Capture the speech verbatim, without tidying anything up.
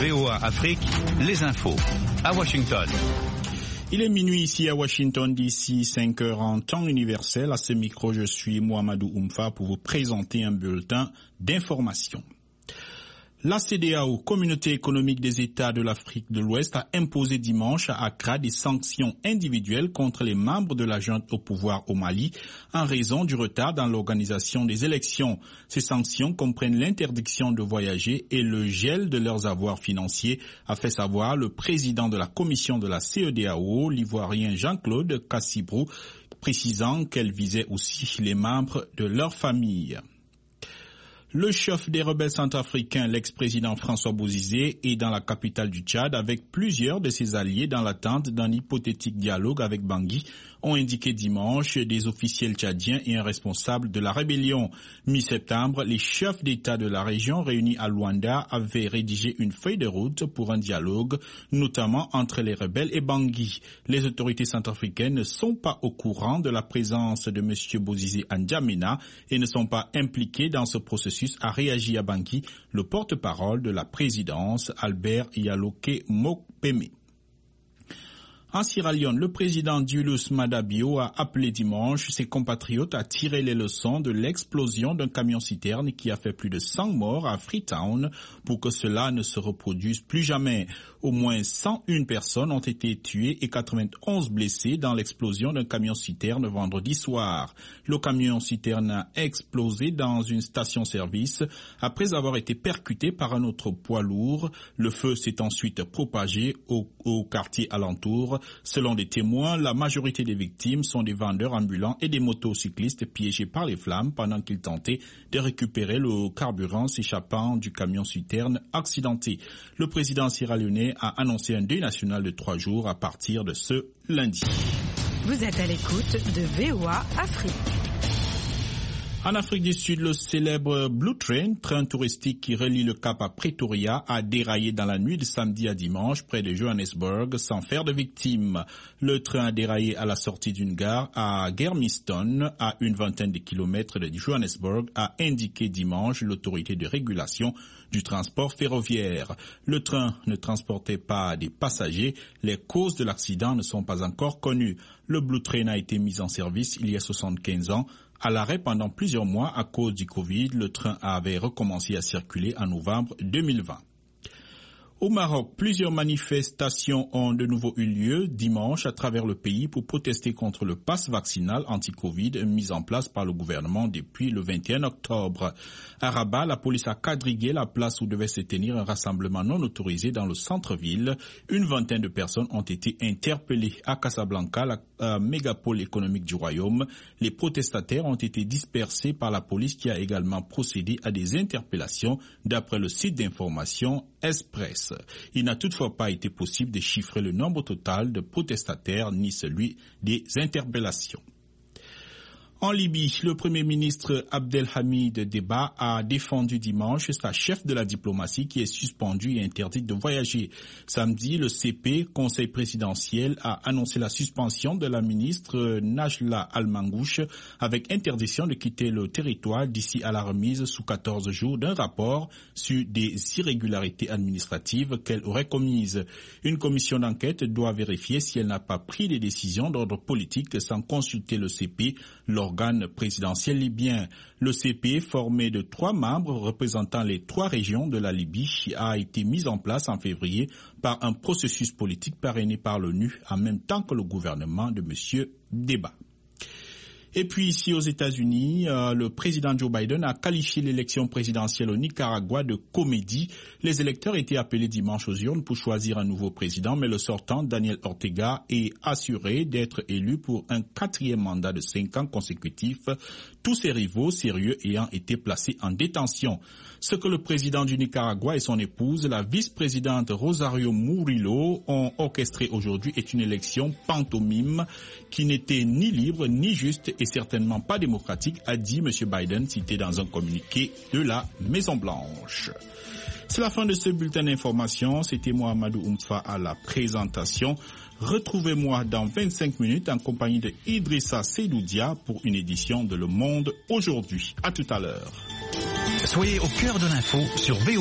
V O A Afrique, les infos. À Washington. Il est minuit ici à Washington, d'ici cinq heures en temps universel. À ce micro, je suis Mohamedou Oumfa pour vous présenter un bulletin d'information. La C E D E A O, Communauté économique des États de l'Afrique de l'Ouest, a imposé dimanche à Accra des sanctions individuelles contre les membres de la junte au pouvoir au Mali en raison du retard dans l'organisation des élections. Ces sanctions comprennent l'interdiction de voyager et le gel de leurs avoirs financiers, a fait savoir le président de la commission de la C E D E A O, l'Ivoirien Jean-Claude Cassibrou, précisant qu'elle visait aussi les membres de leur famille. Le chef des rebelles centrafricains, l'ex-président François Bozizé, est dans la capitale du Tchad avec plusieurs de ses alliés dans l'attente d'un hypothétique dialogue avec Bangui, ont indiqué dimanche des officiels tchadiens et un responsable de la rébellion. Mi-septembre, les chefs d'État de la région réunis à Luanda avaient rédigé une feuille de route pour un dialogue, notamment entre les rebelles et Bangui. Les autorités centrafricaines ne sont pas au courant de la présence de M. Bozizé à N'Djamena et ne sont pas impliqués dans ce processus, a réagi à Bangui le porte-parole de la présidence, Albert Yaloke Mokpeme. En Sierra Leone, le président Julius Maada Bio a appelé dimanche ses compatriotes à tirer les leçons de l'explosion d'un camion-citerne qui a fait plus de cent morts à Freetown pour que cela ne se reproduise plus jamais. Au moins cent une personnes ont été tuées et quatre-vingt-onze blessées dans l'explosion d'un camion-citerne vendredi soir. Le camion-citerne a explosé dans une station-service après avoir été percuté par un autre poids lourd. Le feu s'est ensuite propagé au, au quartier alentour. Selon des témoins, la majorité des victimes sont des vendeurs ambulants et des motocyclistes piégés par les flammes pendant qu'ils tentaient de récupérer le carburant s'échappant du camion-citerne accidenté. Le président sierra-léonais a annoncé un deuil national de trois jours à partir de ce lundi. Vous êtes à l'écoute de V O A Afrique. En Afrique du Sud, le célèbre Blue Train, train touristique qui relie le Cap à Pretoria, a déraillé dans la nuit de samedi à dimanche près de Johannesburg sans faire de victimes. Le train a déraillé à la sortie d'une gare à Germiston, à une vingtaine de kilomètres de Johannesburg, a indiqué dimanche l'autorité de régulation du transport ferroviaire. Le train ne transportait pas des passagers. Les causes de l'accident ne sont pas encore connues. Le Blue Train a été mis en service il y a soixante-quinze ans. À l'arrêt pendant plusieurs mois à cause du Covid, le train avait recommencé à circuler en novembre deux mille vingt. Au Maroc, plusieurs manifestations ont de nouveau eu lieu dimanche à travers le pays pour protester contre le pass vaccinal anti-Covid mis en place par le gouvernement depuis le vingt et un octobre. À Rabat, la police a quadrillé la place où devait se tenir un rassemblement non autorisé dans le centre-ville. Une vingtaine de personnes ont été interpellées à Casablanca, la euh, mégapole économique du royaume. Les protestataires ont été dispersés par la police qui a également procédé à des interpellations d'après le site d'information Express. Il n'a toutefois pas été possible de chiffrer le nombre total de protestataires ni celui des interpellations. En Libye, le Premier ministre Abdelhamid Deba a défendu dimanche sa chef de la diplomatie qui est suspendue et interdite de voyager. Samedi, le C P, Conseil présidentiel, a annoncé la suspension de la ministre Najla Al-Mangouche avec interdiction de quitter le territoire d'ici à la remise sous quatorze jours d'un rapport sur des irrégularités administratives qu'elle aurait commises. Une commission d'enquête doit vérifier si elle n'a pas pris des décisions d'ordre politique sans consulter le C P, l'organe présidentiel libyen. Le C P, formé de trois membres représentant les trois régions de la Libye, a été mis en place en février par un processus politique parrainé par l'ONU en même temps que le gouvernement de M. Deba. Et puis ici aux États-Unis, euh, le président Joe Biden a qualifié l'élection présidentielle au Nicaragua de comédie. Les électeurs étaient appelés dimanche aux urnes pour choisir un nouveau président, mais le sortant, Daniel Ortega, est assuré d'être élu pour un quatrième mandat de cinq ans consécutifs, tous ses rivaux sérieux ayant été placés en détention. Ce que le président du Nicaragua et son épouse, la vice-présidente Rosario Murillo, ont orchestré aujourd'hui est une élection pantomime qui n'était ni libre ni juste et certainement pas démocratique, a dit M. Biden, cité dans un communiqué de la Maison-Blanche. C'est la fin de ce bulletin d'information. C'était Mohamedou Oumfa à la présentation. Retrouvez-moi dans vingt-cinq minutes en compagnie de Idrissa Seydoudia pour une édition de Le Monde aujourd'hui. À tout à l'heure. Soyez au cœur de l'info sur V O A.